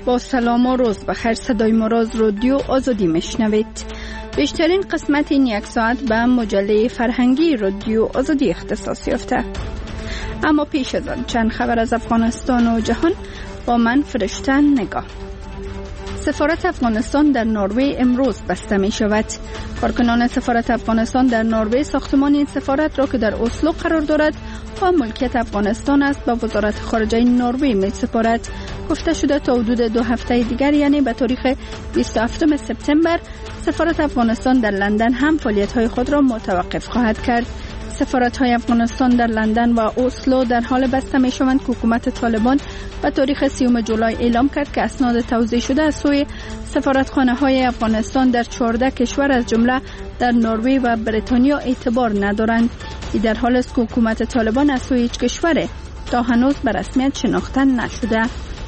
با سلام و روز بخیر. صدای مراز رادیو آزادی میشنوید. بیشترین قسمت این یک ساعت به مجله فرهنگی رادیو آزادی اختصاص یافته. اما پیش از آن چند خبر از افغانستان و جهان با من فرشته نگاه. سفارت افغانستان در نروژ امروز بسته می شود. کارکنان سفارت افغانستان در نروژ ساختمان این سفارت را که در اسلو قرار دارد و ملکیت افغانستان است به وزارت خارجه نروژ می سپارد. گفته شده تا حدود 2 هفته دیگر یعنی به تاریخ 27 سپتامبر سفارت افغانستان در لندن هم فعالیت‌های خود را متوقف خواهد کرد. سفارت‌های افغانستان در لندن و اسلو در حال بسته می‌شوند که حکومت طالبان به تاریخ 30 جولای اعلام کرد که اسناد توزیع شده از سوی سفارتخانه‌های افغانستان در 14 کشور از جمله در نروژ و بریتانیا اعتبار ندارند. این در حالی است که حکومت طالبان از سوی هیچ کشور تا هنوز به رسمیت شناخته نشده.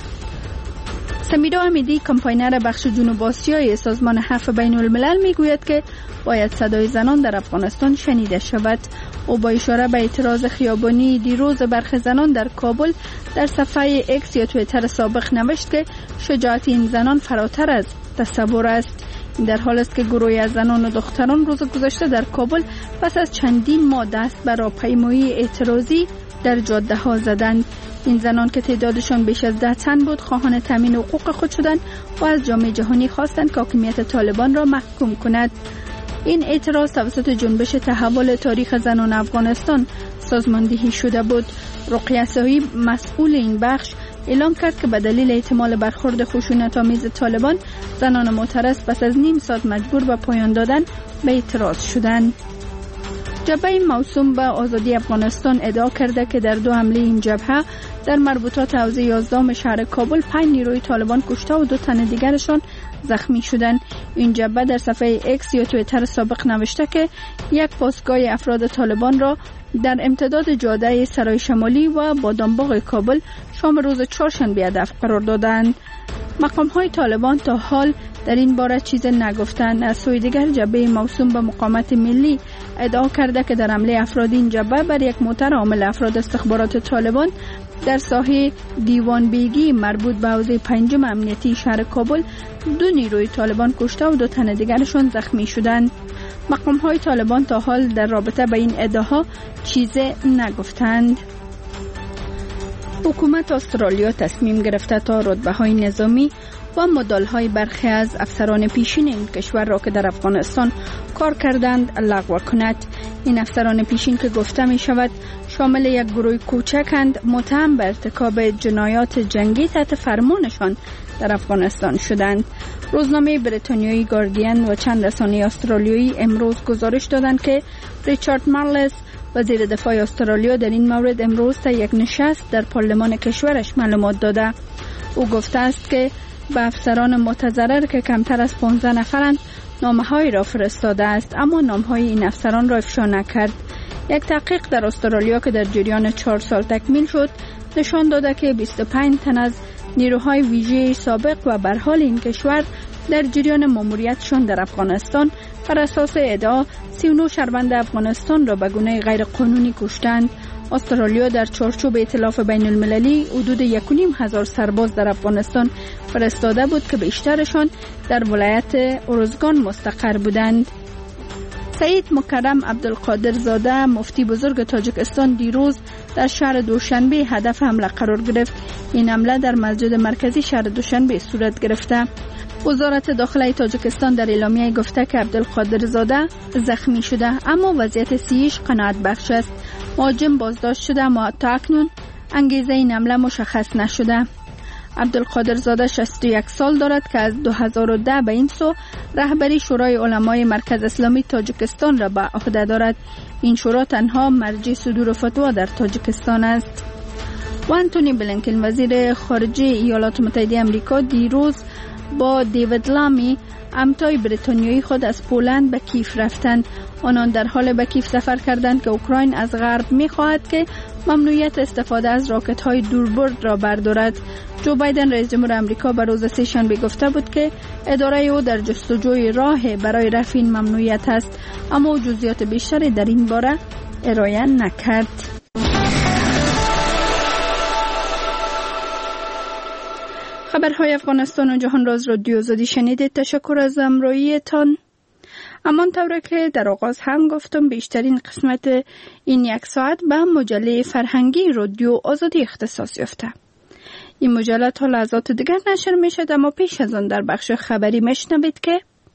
سمیرا امیدی کمپاینر بخش جنوب آسیای سازمان عفو بین الملل میگوید که باید صدای زنان در افغانستان شنیده شود. او با اشاره به اعتراض خیابانی دیروز برخی زنان در کابل در صفحه اکس یا توییتر سابق نوشت که شجاعت این زنان فراتر از تصور است. این در حال است که گروهی از زنان و دختران روز گذشته در کابل پس از چندین ماه دست به راهپیمایی اعتراضی در جاده ها زدند. این زنان که تعدادشان بیش از 10 تن بود خواهان تامین حقوق خود شدند و از جامعه جهانی خواستند که حاکمیت طالبان را محکوم کند. این اعتراض توسط جنبش تحول تاریخ زنان افغانستان سازماندهی شده بود. رقیه صاحب مسئول این بخش اعلام کرد که به دلیل احتمال برخورد خشونت‌آمیز طالبان زنان معترض پس از نیم ساعت مجبور به پایان دادن به اعتراض شدند. جبهه موسوم به آزادی افغانستان ادعا کرده که در 2 حمله این جبهه در مربوطات حوزه 11 شهر کابل 5 نیروی طالبان کشته و 2 تن دیگرشان زخمی شدند. این جبهه در صفحه اکس یا توییتر سابق نوشته که یک پاسگاه افراد طالبان را در امتداد جاده سرای شمالی و بادامباغ کابل شام روز چهارشنبه هدف قرار دادند. مقام‌های طالبان تا حال در این باره چیز نگفتند. از سوی دیگر جبهه موسوم به مقاومت ملی ادعا کرده که در حمله افراد این جبهه بر یک موتر حامل افراد استخبارات طالبان در ساحه دیوان بیگی مربوط به حوزه 5 امنیتی شهر کابل 2 نیروی طالبان کشته و 2 تن دیگرشان زخمی شدند. مقام‌های طالبان تا حال در رابطه با این ادعاها چیز نگفتند. حکومت استرالیا تصمیم گرفته تا رتبه‌های نظامی و مدال‌های برخی از افسران پیشین این کشور را که در افغانستان کار کردند لغو کند. این افسران پیشین که گفته می شود شامل یک گروه کوچکند متهم به ارتکاب جنایات جنگی تحت فرمانشان در افغانستان شدند. روزنامه بریتانیایی گاردین و چند رسانه استرالیایی امروز گزارش دادند که ریچارد مارلس وزیر دفاع استرالیا در این مورد امروز تا یک نشست در پارلمان کشورش معلومات داده. او گفته است که به افسران متضرر که کمتر از 15 نفرند نامه‌هایی را فرستاده است اما نام‌های این افسران را افشا نکرد. یک تحقیق در استرالیا که در جریان 4 سال تکمیل شد نشان داده که 25 تن از نیروهای ویژه سابق و بر حال این کشور در جریان ماموریتشان در افغانستان بر اساس ادعا 39 شهروند افغانستان را به گونه غیر قانونی کشتند. استرالیا در چارچوب ائتلاف بین المللی حدود 1,500 سرباز در افغانستان فرستاده بود که بیشترشان در ولایت ارزگان مستقر بودند. سید مکرم عبدالقادر زاده مفتی بزرگ تاجیکستان دیروز در شهر دوشنبه هدف حمله قرار گرفت. این حمله در مسجد مرکزی شهر دوشنبه صورت گرفته. وزارت داخله تاجیکستان در اعلامیه گفته که عبدالقادر زاده زخمی شده اما وضعیت صحیش قناعت بخش است. مهاجم بازداشت شده اما تا اکنون انگیزه این حمله مشخص نشده. عبدالقادر زاده 61 سال دارد که از 2010 به این سو رهبری شورای علمای مرکز اسلامی تاجیکستان را به عهده دارد. این شورا تنها مرجع صدور فتوا در تاجیکستان است. و انتونی بلینکن وزیر خارجه ایالات متحده آمریکا دیروز با دیوید لامی همتای بریتانیایی خود از پولند به کیف رفتند. آنان در حال به کیف سفر کردند که اوکراین از غرب می‌خواهد که ممنوعیت استفاده از راکت‌های دوربرد را بردارد. جو بایدن رئیس جمهور آمریکا به روز سه‌شنبه گفته بود که اداره او در جستجوی راه برای رفع این ممنوعیت است اما جزئیات بیشتری در این باره ارائه نکرد. خبرهای افغانستان و جهان راز رادیو آزادی شنیدید. تشکر از همراهیتان. همان طوره که در آغاز هم گفتم بیشترین قسمت این یک ساعت به مجله فرهنگی رادیو آزادی اختصاص یافته. این مجله تا لحظات دیگر نشر می شد، اما پیش از آن در بخش خبری میشنوید که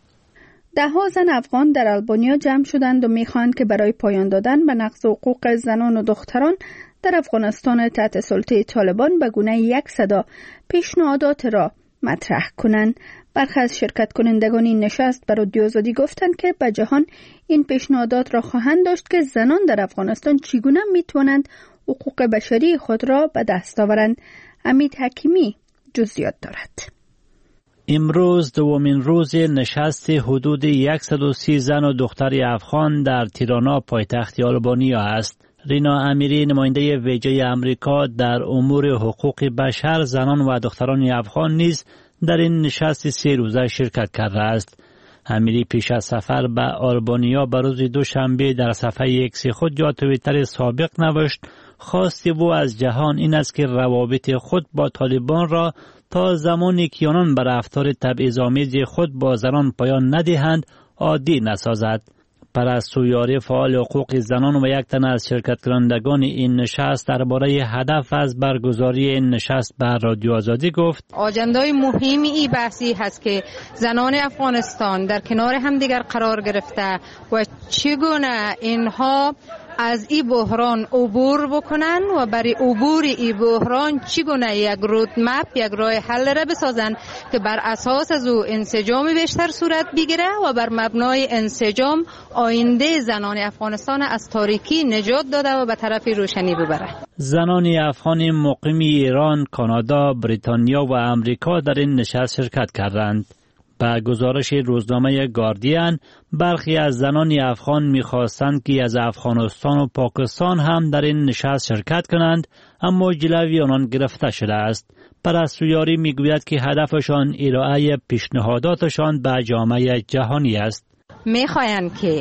ده‌ها زن افغان در آلبانیا جمع شدند و میخواهند که برای پایان دادن به نقض حقوق زنان و دختران در افغانستان تحت سلطه طالبان به گونه یک صدا پیشنهادات را مطرح کنند. برخی از شرکت کنندگان این نشست بر رادیو آزادی گفتند که به جهان این پیشنهادات را خواهند داشت که زنان در افغانستان چگونه میتوانند حقوق بشری خود را به دست آورند. امید حکیمی جزئیات دارد. امروز دومین روز نشست حدود 130 زن و دختر افغان در تیرانا پایتخت آلبانیا است. رینا امیری نماینده ویژه آمریکا در امور حقوق بشر زنان و دختران افغان نیز در این نشست 3 روزه شرکت کرده است. امیری پیش از سفر به آلبانیا به روز دوشنبه در صفحه ایکس خود یا توییتر سابق نوشت خواستی او از جهان این است که روابط خود با طالبان را تا زمانی که آنان بر رفتار تبعیض‌آمیز خود با زنان پایان ندهند عادی نسازد. پرستویاری فعال حقوق زنان و یک تن از شرکت کنندگان این نشست درباره هدف از برگزاری این نشست بر رادیو آزادی گفت آجندای مهمی این بحثی هست که زنان افغانستان در کنار همدیگر قرار گرفته و چگونه اینها از این بحران عبور بکنن و برای عبور این بحران چگونه یک رودمپ، یک راه حل را بسازن که بر اساس از او انسجام بیشتر صورت بگیره و بر مبنای انسجام آینده زنان افغانستان از تاریکی نجات داده و به طرف روشنی ببره. زنان افغان مقیم ایران، کانادا، بریتانیا و امریکا در این نشست شرکت کردند. با گزارش روزنامه گاردین برخی از زنان افغان می‌خواستند که از افغانستان و پاکستان هم در این نشست شرکت کنند، اما جلوی آنان گرفته شده است. پرستویاری میگوید که هدفشان ارائه پیشنهاداتشان به جامعه جهانی است. میخواهند که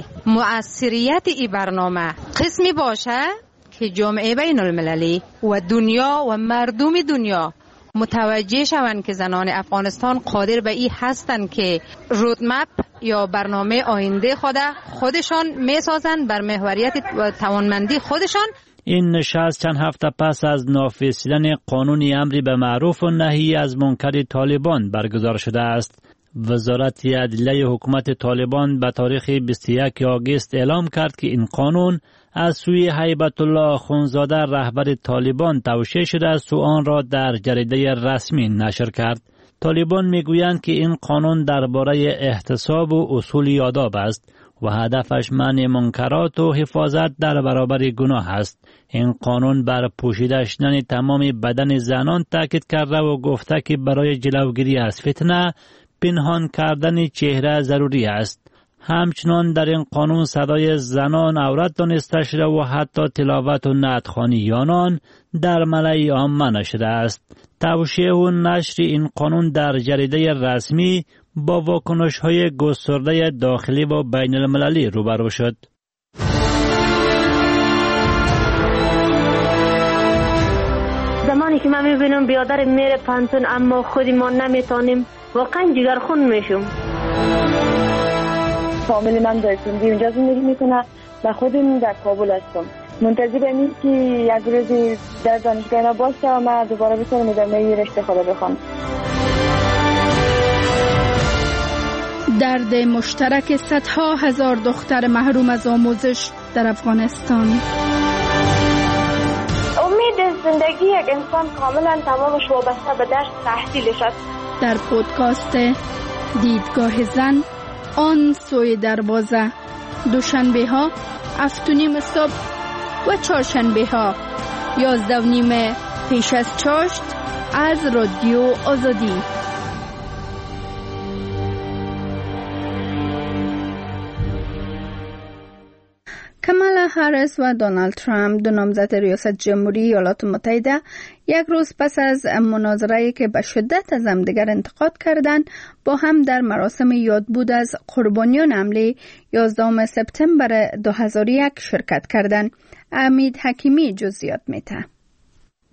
مؤثریت این برنامه قسمی باشه که جامعه بین المللی و دنیا و مردم دنیا متوجه شوند که زنان افغانستان قادر به این هستند که رودمپ یا برنامه آینده خودشان میسازند بر محوریت و توانمندی خودشان. این نشست چند هفته پس از نافذ قانون امر به معروف و نهی از منکر طالبان برگزار شده است. وزارت عدلیه حکومت طالبان به تاریخ 21 آگوست اعلام کرد که این قانون از سوی هیبت الله اخوندزاده رهبر طالبان توشیح شده است و آن را در جریده رسمی نشر کرد. طالبان میگویند که این قانون درباره احتساب و اصول آداب است و هدفش منع منکرات و حفاظت در برابر گناه است. این قانون بر پوشیده شدن تمام بدن زنان تاکید کرده و گفته که برای جلوگیری از فتنه پنهان کردن چهره ضروری است. همچنان در این قانون صدای زنان عورت دانسته شده و حتی تلاوت و نعت‌خوانی آنان در ملأ عامه نشده است. توشیح و نشر این قانون در جریده رسمی با واکنش‌های گسترده داخلی و بین المللی روبرو شد. زمانی که من میبینم بیادر میره پانتون اما خودی ما نمیتونیم، واقعا جگرخون میشم. فامیلی من دایتوندی اونجا زندگی میکنه و خودم در کابل هستم. منتظر اینیم که یک روزی در دانشگاه ما باشه و من دوباره بتونم ادامه رشته خدا بخونم. درد مشترک صدها هزار دختر محروم از آموزش در افغانستان. امید زندگی یک انسان کاملا تمامش وابسته به درس تحصیلش است. در پودکاست دیدگاه زن آن سوی دروازه، دوشنبه ها 7:30 صبح و چهارشنبه ها 11:30 پیش از چاشت از رادیو آزادی. کامالا هریس و دونالد ترامپ، دو نامزد ریاست جمهوری ایالات متحده، یک روز پس از مناظره‌ای که به شدت از همدیگر انتقاد کردند، با هم در مراسم یادبود از قربانیان حمله 11 سپتامبر 2001 شرکت کردند. امید حکیمی جزئیات می‌ده.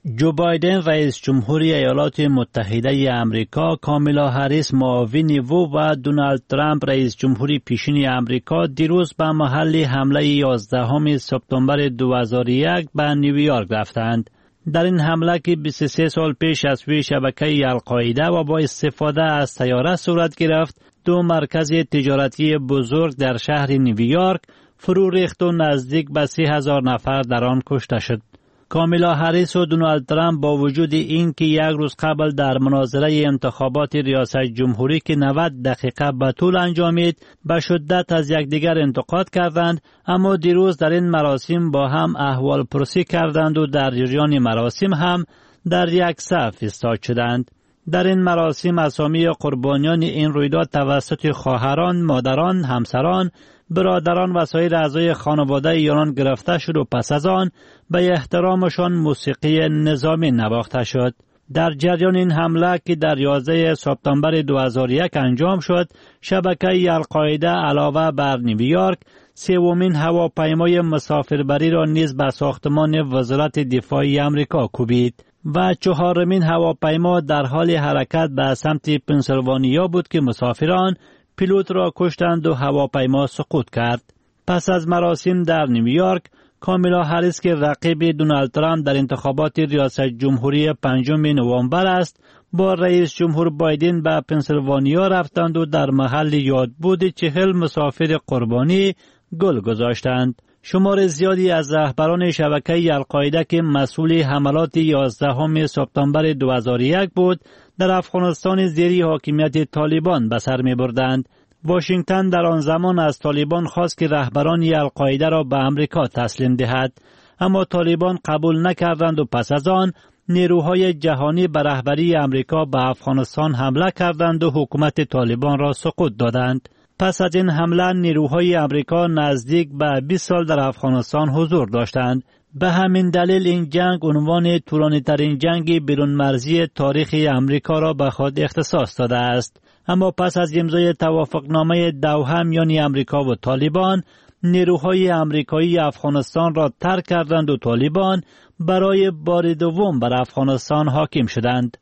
جو بایدن رئیس جمهوری ایالات متحده ای آمریکا، کامیلا هریس معاون او و دونالد ترامپ رئیس جمهوری پیشین آمریکا دیروز به محل حمله 11 سپتامبر 2001 به نیویورک رفتند. در این حمله که 23 سال پیش از سوی شبکه القاعده و با استفاده از طیاره صورت گرفت، 2 مرکز تجارتی بزرگ در شهر نیویورک فرو ریخت و نزدیک به 30,000 نفر در آن کشته شد. کامیلا هریس و دونالد ترامپ با وجود این که یک روز قبل در مناظره انتخابات ریاست جمهوری که 90 دقیقه به طول انجامید به شدت از یکدیگر انتقاد کردند، اما دیروز در این مراسم با هم احوال پرسی کردند و در جریان مراسم هم در یک صف ایستاد شدند. در این مراسم اسامی قربانیان این رویداد توسط خواهران، مادران، همسران، برادران و سایر اعضای خانواده یانان گرفته شد و پس از آن به احترامشان موسیقی نظامی نواخته شد. در جریان این حمله که در 11 سپتامبر 2001 انجام شد، شبکه القاعده علاوه بر نیویورک، 3مین هواپیمای مسافربری را نیز به ساختمان وزارت دفاع آمریکا کوبید و 4مین هواپیما در حال حرکت به سمت پنسیلوانیا بود که مسافران پیلوت را کشتند و هواپیما سقوط کرد. پس از مراسم در نیویورک، کامیلا هریس که رقیب دونالد ترامپ در انتخابات ریاست جمهوری 5 نوامبر است، با رئیس جمهور بایدن به پنسیلوانیا رفتند و در محل یادبود 40 مسافر قربانی گل گذاشتند. شمار زیادی از رهبران شبکه القاعده که مسئول حملات 11 سپتامبر 2001 بود، در افغانستان زیر حاکمیت طالبان به سر می بردند. واشنگتن در آن زمان از طالبان خواست که رهبران القاعده را به امریکا تسلیم دهد، اما طالبان قبول نکردند و پس از آن نیروهای جهانی به رهبری امریکا به افغانستان حمله کردند و حکومت طالبان را سقوط دادند. پس از این حمله نیروهای امریکا نزدیک به 20 سال در افغانستان حضور داشتند. به همین دلیل این جنگ عنوان طولانی‌ترین جنگ بیرون مرزی تاریخ امریکا را به خود اختصاص داده است. اما پس از امضای توافقنامه دوحه میان امریکا و طالبان، نیروهای امریکایی افغانستان را ترک کردند و طالبان برای بار دوم بر افغانستان حاکم شدند.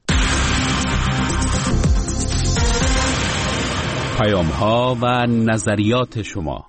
پیام‌ها و نظریات شما.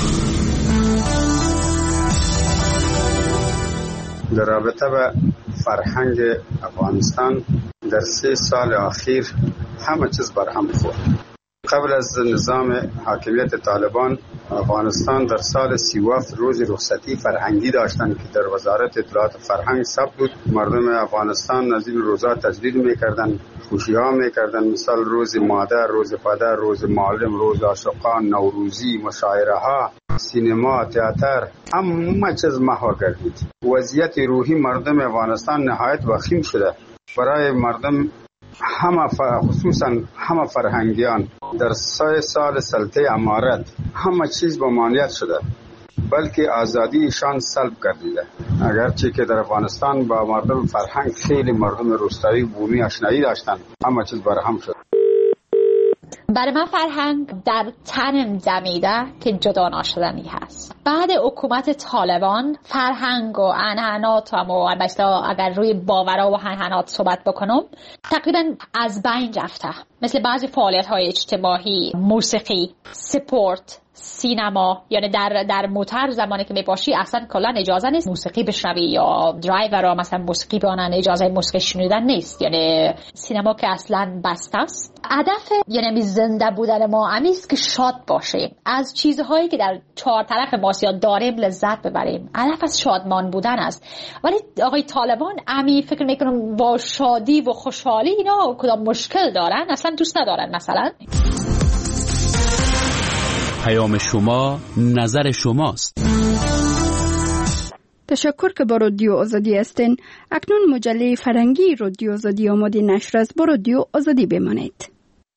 در رابطه با فرهنگ افغانستان در 3 سال اخیر همه چیز برهم خورد. قبل از نظام حاکمیت طالبان، افغانستان در سال 37 روز رخصتی فرهنگی داشتند که در وزارت اطلاعات فرهنگ ثبت بود. مردم افغانستان از این روزها تجلیل میکردند، خوشی‌ها میکردند، مثال روز مادر، روز پدر، روز معلم، روز عاشقان، نوروزی، مشاعره ها، سینما، تئاتر، همه چیز محو گردید. وضعیت روحی مردم افغانستان نهایت وخیم شده. برای مردم خصوصا همه فرهنگیان در 3 سال سلطه امارت همه چیز ممانعت شده، بلکه آزادیشان سلب گردیده. اگرچه که در افغانستان با مردم فرهنگ خیلی مردم روستایی و بومی آشنایی داشتند، همه چیز برهم شد. برای من فرهنگ در تنم دمیده که جدا ناشدنی هست. بعد حکومت طالبان فرهنگ و عنعنات و البته اگر روی باورها و عنعنات صحبت بکنم تقریبا از بین رفته. مثل بعضی فعالیت‌های اجتماعی، موسیقی، سپورت، سینما، یعنی در موتر زمانی که میباشی اصلا کلا اجازه نیست موسیقی بشنوی، یا درایورها مثلا موسیقی بانن، اجازه موسیقی شنیدن نیست. یعنی سینما که اصلا بسته است. هدف یعنی زنده بودن ما همیست که شاد باشیم، از چیزهایی که در 4 طرف ما داریم لذت ببریم. هدف از شادمان بودن است. ولی آقای طالبان فکر میکنم با شادی و خوشحالی اینا کدام مشکل دارن، اصلا دوست ندارن. مثلا پیام شما، نظر شماست. تشکر که با رادیو آزادی هستین. اکنون مجله فرهنگی رادیو آزادی آماده نشر است. با رادیو آزادی بمانید.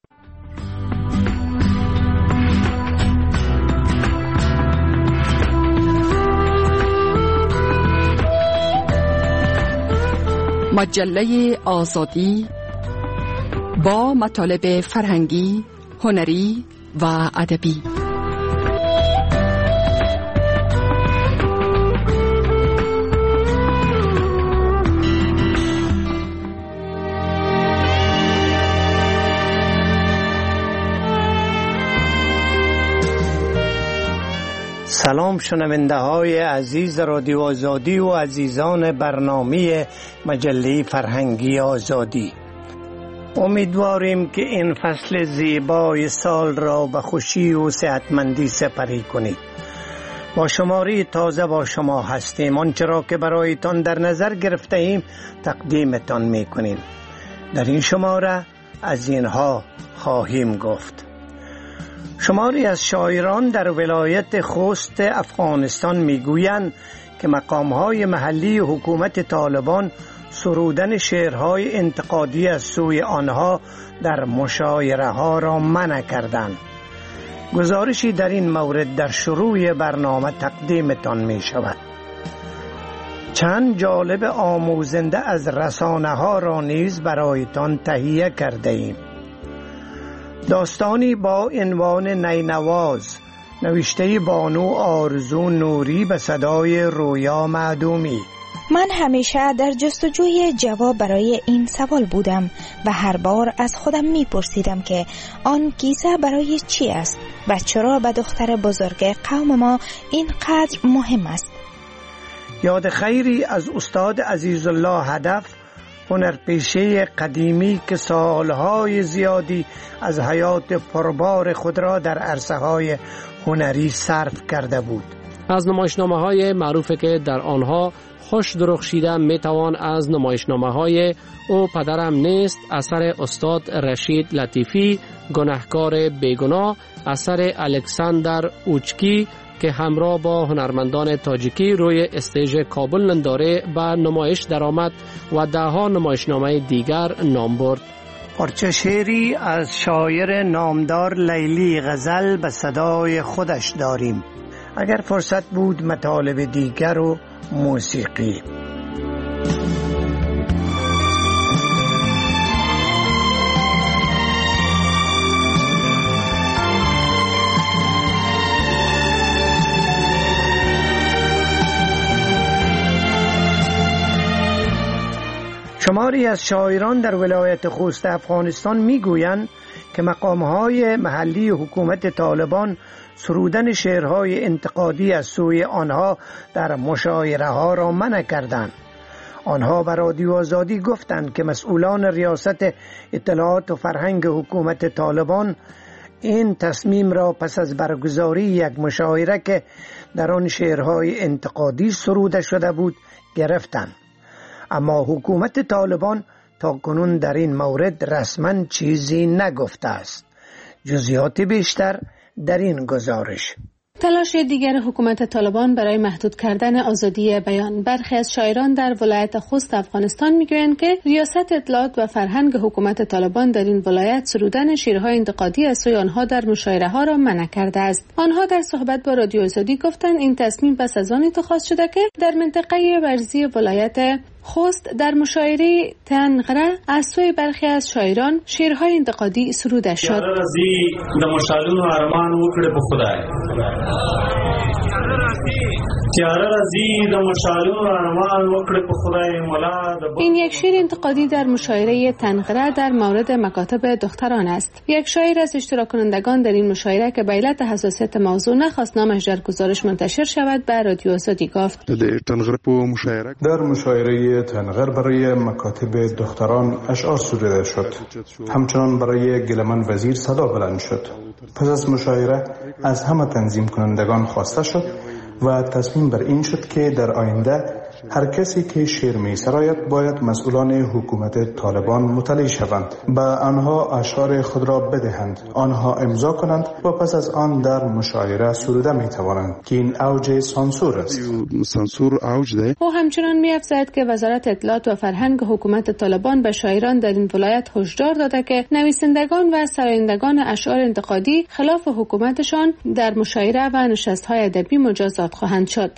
مجله آزادی با مطالب فرهنگی، هنری و ادبی. سلام شنونده های عزیز رادیو آزادی و عزیزان برنامه مجله فرهنگی آزادی. امیدواریم که این فصل زیبای سال را به خوشی و صحتمندی سپری کنید. با شماره تازه با شما هستیم. آنچه را که برایتان در نظر گرفته ایم تقدیمتان میکنیم. در این شماره از اینها خواهیم گفت: شماری از شاعران در ولایت خوست افغانستان میگویند که مقامهای محلی حکومت طالبان سرودن شعرهای انتقادی از سوی آنها در مشاعره ها را منع کردند. گزارشی در این مورد در شروع برنامه تقدیمتان می شود. چند جالب آموزنده از رسانه ها را نیز برایتان تهیه کرده ایم. داستانی با عنوان نینواز نوشته بانو آرزو نوری به صدای رویا معدومی. من همیشه در جستجوی جواب برای این سوال بودم و هر بار از خودم میپرسیدم که آن کیسه برای چی است و چرا به دختر بزرگ قوم ما اینقدر مهم است. یاد خیری از استاد عزیزالله هدف، هنرپیشه قدیمی که سالهای زیادی از حیات پربار خود را در عرصه‌های هنری صرف کرده بود. از نمایشنامه‌های معروفی که در آنها خوش درخشیده میتوان از نمایشنامه‌های او پدرم نیست اثر استاد رشید لطیفی، گناهکار بیگناه اثر الکساندر اوچکی که همراه با هنرمندان تاجیکی روی استیج کابل ننداره به نمایش درآمد و ده‌ها نمایشنامه دیگر نام برد. پارچه شعری از شاعر نامدار لیلی غزل به صدای خودش داریم. اگر فرصت بود مطالب دیگر و موسیقی. شماری از شاعران در ولایت خوست افغانستان میگویند که مقامهای محلی حکومت طالبان سرودن شعرهای انتقادی از سوی آنها در مشاعره ها را منع کردند. آنها به رادیو آزادی گفتند که مسئولان ریاست اطلاعات و فرهنگ حکومت طالبان این تصمیم را پس از برگزاری یک مشاعره که در آن شعرهای انتقادی سروده شده بود گرفتند. اما حکومت طالبان تا کنون در این مورد رسما چیزی نگفته است. جزئیات بیشتر در این گزارش. تلاش دیگر حکومت طالبان برای محدود کردن آزادی بیان. برخی از شاعران در ولایت خوست افغانستان میگویند که ریاست اطلاعات و فرهنگ حکومت طالبان در این ولایت سرودن شعرهای انتقادی از سوی آنها در مشاعره ها را منع کرده است. آنها در صحبت با رادیو آزادی گفتند این تصمیم پس از آن اتخاذ شده که در منطقه ورزی ولایت خوست در مشاعره تنغره از سوی برخی از شاعران شعرهای انتقادی سروده شد. این یک شعر انتقادی در مشاعره تنغره در مورد مکاتب دختران است. یک شاعر از اشتراک کنندگان در این مشاعره که به علت حساسیت موضوع نخواست نامش در گزارش منتشر شود به رادیو آزادی گفت: در مشاعره تنغر برای مکاتب دختران اشعار سروده شد. همچنان برای گلمن وزیر صدا بلند شد. پس از مشاعره از همه تنظیم کنندگان خواسته شد و تصمیم بر این شد که در آینده هر کسی که شعر می سراید باید مسئولان حکومت طالبان مطلع شوند، به آنها اشعار خود را بدهند، آنها امضا کنند و پس از آن در مشاعره سروده می توانند که این اوج سانسور است. سانسور اوج ده. او همچنان می افزاید که وزارت اطلاعات و فرهنگ حکومت طالبان به شاعران در این ولایت هشدار داده که نویسندگان و سرایندگان اشعار انتقادی خلاف حکومتشان در مشاعره و نشست‌های ادبی مجازات خواهند شد.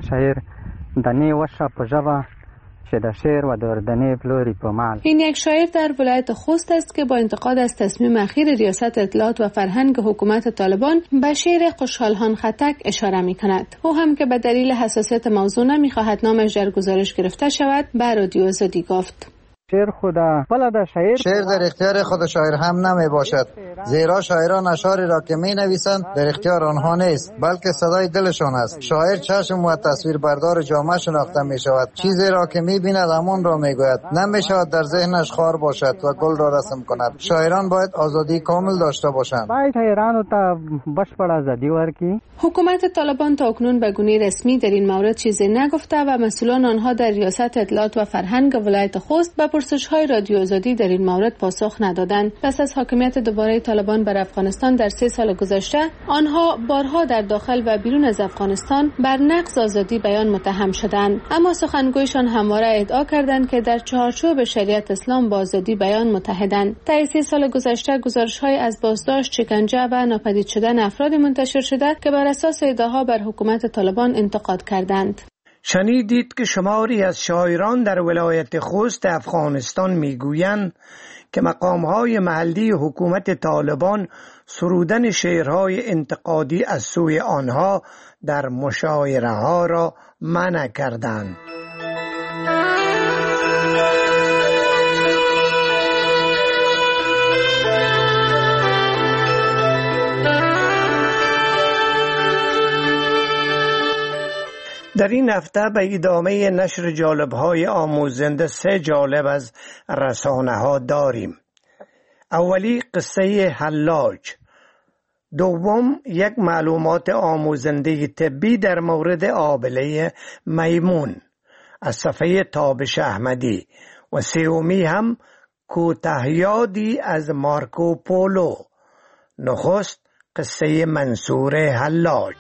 این یک شاعر در ولایت خوست است که با انتقاد از تصمیم اخیر ریاست اطلاعات و فرهنگ حکومت طالبان به شعر خوشحالخان خطک اشاره می کند. او هم که به دلیل حساسیت موضوع نمی خواهد نامش در گزارش گرفته شود به رادیو آزادی گفت: شعر شعر در اختیار خود شاعر هم نمی باشد، زیرا شاعران اشعاری را که می نویسند در اختیار آنها نیست، بلکه صدای دلشان است. شاعر چشم و تصویر بردار جامعه شناخته می شود. چیزی را که می بیند همان را می گوید. نمی شود در ذهنش خار باشد و گل را رسم کند. شاعران باید آزادی کامل داشته باشند. حکومت طالبان تا اکنون به گونه رسمی در این مورد چیزی نگفته و مسئولان آنها در ریاست اطلاعات و فرهنگ ولایت خوست به پرسش‌های رادیو آزادی در این مورد پاسخ ندادند. پس از حاکمیت دوباره طالبان بر افغانستان در 3 سال گذشته، آنها بارها در داخل و بیرون از افغانستان بر نقض آزادی بیان متهم شدند، اما سخنگویشان همواره ادعا کردند که در چارچوب شریعت اسلام با آزادی بیان متحدند. در 3 سال گذشته گزارش‌های از بازداشت، شکنجه و ناپدید شدن افرادی منتشر شده که بر اساس ادعاها بر حکومت طالبان انتقاد کردند. شنیدید که شماری از شاعران در ولایت خوست افغانستان میگویند که مقام‌های محلی حکومت طالبان سرودن شعرهای انتقادی از سوی آنها در مشاعره‌ها را منع کردند. در این هفته به ادامه نشر جالب‌های آموزنده 3 جالب از رسانه‌ها داریم. اولی قصه حلاج، دوم یک معلومات آموزنده طبی در مورد آبله میمون از صفحه تابش احمدی و سومی هم کوتاهیادی از مارکو پولو. نخست قصه منصور حلاج.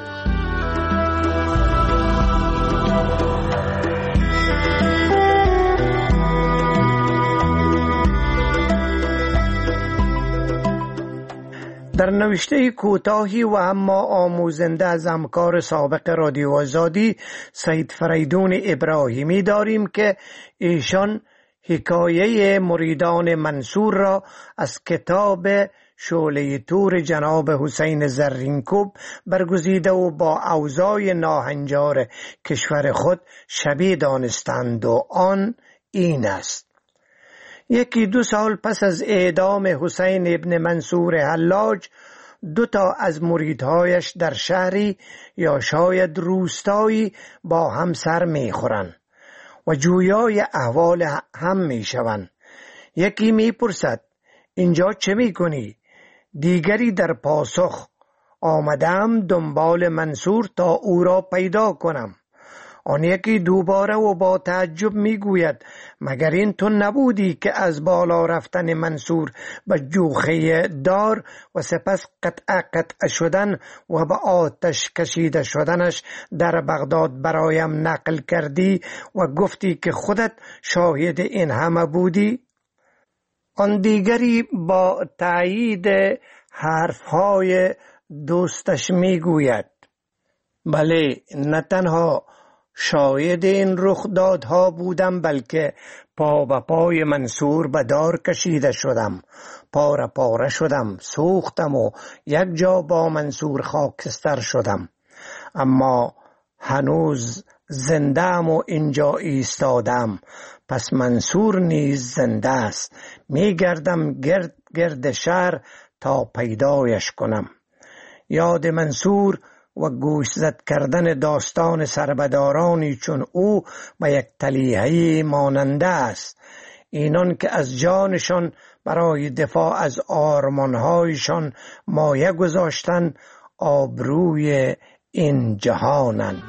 در نوشته کوتاهی و اما آموزنده از همکار سابق رادیو آزادی سید فریدون ابراهیمی داریم که ایشان حکایه مریدان منصور را از کتاب شعله طور جناب حسین زرینکوب برگزیده و با اوضاع ناهنجار کشور خود شبیه دانستند و آن این است: 1-2 سال پس از اعدام حسین ابن منصور حلاج، 2 از مریدهایش در شهری یا شاید روستایی با هم سر میخورند و جویای احوال هم میشوند. یکی میپرسد اینجا چه میکنی؟ دیگری در پاسخ آمدم دنبال منصور تا او را پیدا کنم. آن یکی دوباره و با تعجب میگوید مگر این تو نبودی که از بالا رفتن منصور به جوخه دار و سپس قطع شدن و به آتش کشیده شدنش در بغداد برایم نقل کردی و گفتی که خودت شاهد این همه بودی؟ آن دیگری با تایید حرفهای دوستش میگوید بله، نه تنها شاهد این رخدادها بودم بلکه پا به پای منصور به دار کشیده شدم، پاره پاره شدم، سوختم و یک جا با منصور خاکستر شدم، اما هنوز زنده‌ام و اینجا ایستادم، پس منصور نیز زنده است. میگردم گرد شهر تا پیدایش کنم. یاد منصور و گوشزد کردن داستان سربدارانی چون او به یک تلیحه‌ای ماننده است، اینان که از جانشان برای دفاع از آرمانهایشان مایه گذاشتن آبروی این جهانند.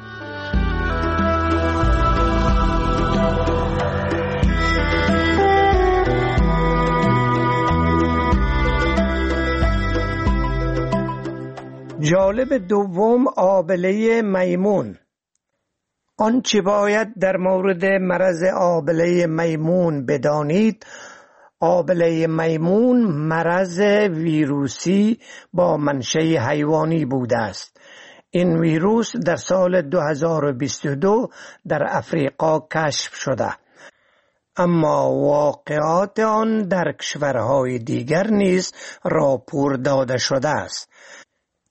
جالب دوم آبله میمون. آنچه باید در مورد مرض آبله میمون بدانید: آبله میمون مرض ویروسی با منشأ حیوانی بوده است. این ویروس در سال 2022 در افریقا کشف شده، اما واقعات آن در کشورهای دیگر نیز راپور داده شده است.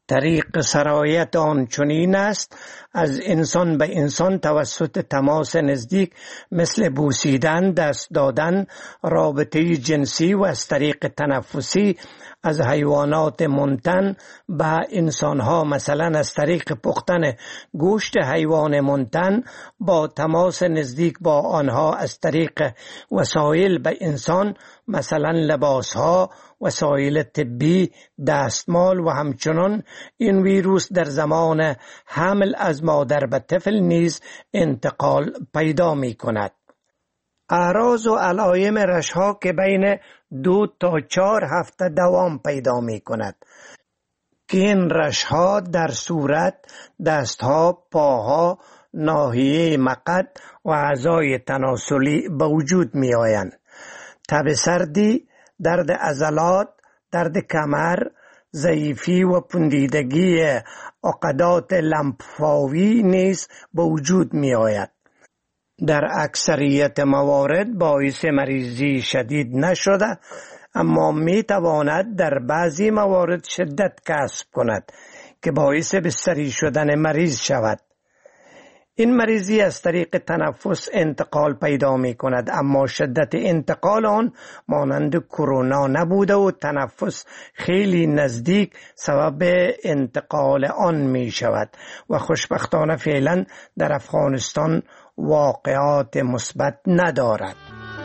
طریق سرایت آن چنین است: از انسان به انسان توسط تماس نزدیک مثل بوسیدن، دست دادن، رابطه جنسی و از طریق تنفسی از حیوانات منتن به انسانها، مثلا از طریق پختن گوشت حیوان منتن با تماس نزدیک با آنها از طریق وسایل به انسان، مثلا لباسها، وسایل طبی، دستمال و همچنان این ویروس در زمان حمل از مادر به طفل نیز انتقال پیدا می کند. اعراض و علائم رشها که بین 2 تا 4 هفته دوام پیدا می کند که این رشها در صورت، دستها، پاها، ناحیه مقعد و اعضای تناسلی به وجود می آیند. تب سردی، درد عضلات، درد کمر، ضعیفی و پوندیدگی عقدات لمفاوی نیز به وجود می آید. در اکثریت موارد باعث مریضی شدید نشده، اما می تواند در بعضی موارد شدت کسب کند که باعث بستری شدن مریض شود. این مریضی از طریق تنفس انتقال پیدا می کند، اما شدت انتقال آن مانند کرونا نبوده و تنفس خیلی نزدیک سبب انتقال آن می شود و خوشبختانه فعلا در افغانستان واقعات مثبت ندارد.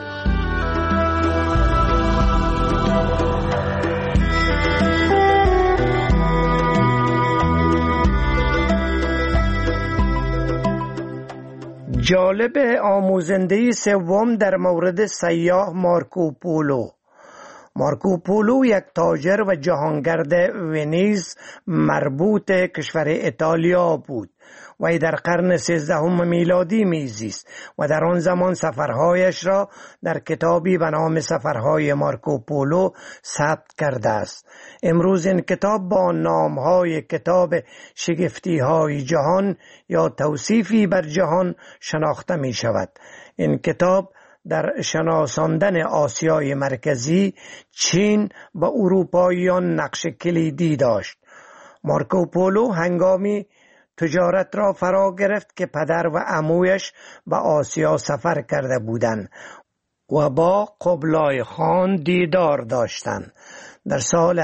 جالب آموزنده سوم در مورد سیاح مارکوپولو. مارکوپولو یک تاجر و جهانگرد ونیز مربوط کشور ایتالیا بود. وی در قرن 13 میلادی میزیست و در آن زمان سفرهایش را در کتابی به نام سفرهای مارکوپولو ثبت کرده است. امروز این کتاب با نامهای کتاب شگفتیهای جهان یا توصیفی بر جهان شناخته می شود. این کتاب در شناساندن آسیای مرکزی، چین و اروپاییان نقش کلیدی داشت. مارکوپولو هنگامی تجارت را فرا گرفت که پدر و عمویش به آسیا سفر کرده بودند و با قبلای خان دیدار داشتند. در سال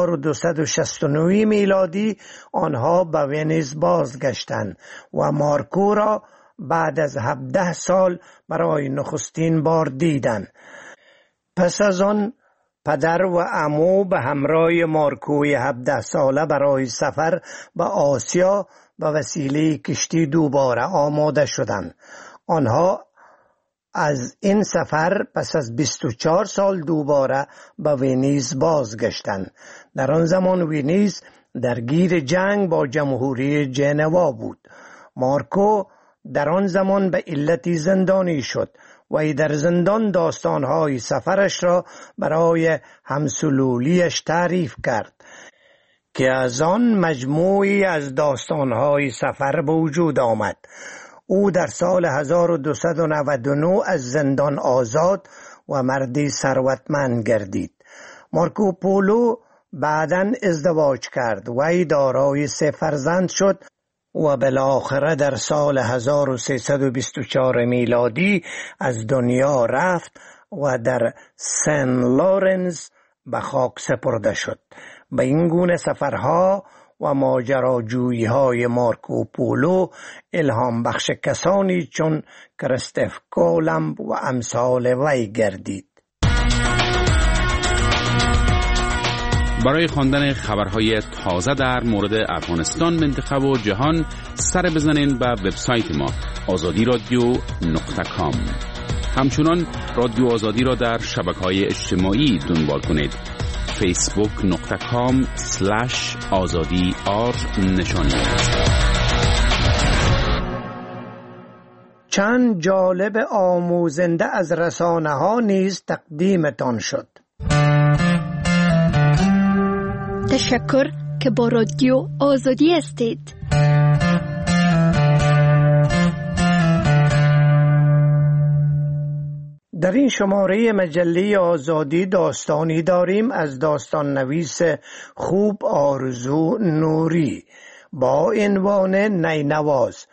1269 میلادی آنها به ونیز بازگشتند و مارکو را بعد از 17 سال برای نخستین بار دیدند. پس از آن پدر و عمو به همراه مارکوی 17 ساله برای سفر به آسیا به وسیله کشتی دوباره آماده شدند. آنها از این سفر پس از 24 سال دوباره به ونیز بازگشتند. در آن زمان ونیز درگیر جنگ با جمهوری ژنوا بود. مارکو در آن زمان به علتی زندانی شد و در زندان داستانهای سفرش را برای همسلولیش تعریف کرد که از آن مجموعی از داستانهای سفر به وجود آمد. او در سال 1299 از زندان آزاد و مردی ثروتمند گردید. مارکوپولو بعداً ازدواج کرد و دارای 3 فرزند شد و بالاخره در سال 1324 میلادی از دنیا رفت و در سن لورنس به خاک سپرده شد. به این گونه سفرها و ماجراجویی‌های مارکوپولو الهام بخش کسانی چون کریستوف کولمب و امثال وی گردید. برای خواندن خبرهای تازه در مورد افغانستان، منطقه و جهان سر بزنین به وبسایت ما azadi.radio.com. همچنان رادیو آزادی را در شبکه‌های اجتماعی دنبال کنید. facebook.com/azadi_r نشانی. چند جالب آموزنده از رسانه ها نیز تقدیمتان شد. تشکر که با رادیو آزادی هستید. در این شماره مجله آزادی داستانی داریم از داستان نویس خوب آرزو نوری با عنوان نینواز.